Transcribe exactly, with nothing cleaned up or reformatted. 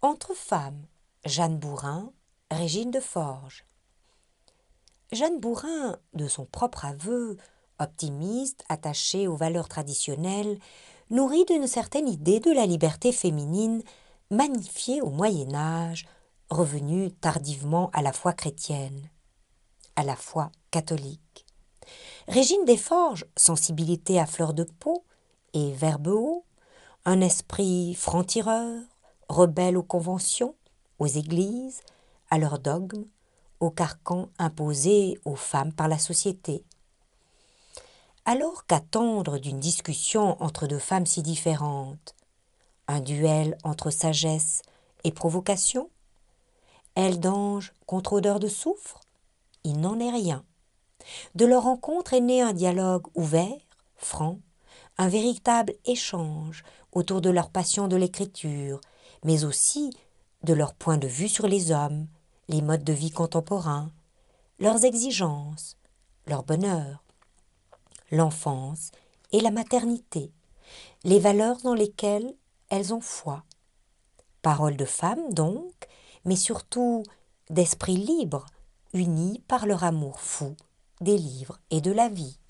Entre femmes, Jeanne Bourrin, Régine de Forges. Jeanne Bourrin, de son propre aveu, optimiste, attachée aux valeurs traditionnelles, nourrit d'une certaine idée de la liberté féminine magnifiée au Moyen Âge, revenue tardivement à la foi chrétienne, à la foi catholique. Régine des Forges, sensibilité à fleur de peau et verbe haut, un esprit franc-tireur, rebelle aux conventions, aux églises, à leurs dogmes, aux carcans imposés aux femmes par la société. Alors qu'attendre d'une discussion entre deux femmes si différentes, un duel entre sagesse et provocation, elle d'ange contre odeur de soufre, il n'en est rien. De leur rencontre est né un dialogue ouvert, franc, un véritable échange autour de leur passion de l'écriture, mais aussi de leur point de vue sur les hommes, les modes de vie contemporains, leurs exigences, leur bonheur, l'enfance et la maternité, les valeurs dans lesquelles elles ont foi. Paroles de femmes donc, mais surtout d'esprits libres, unis par leur amour fou des livres et de la vie.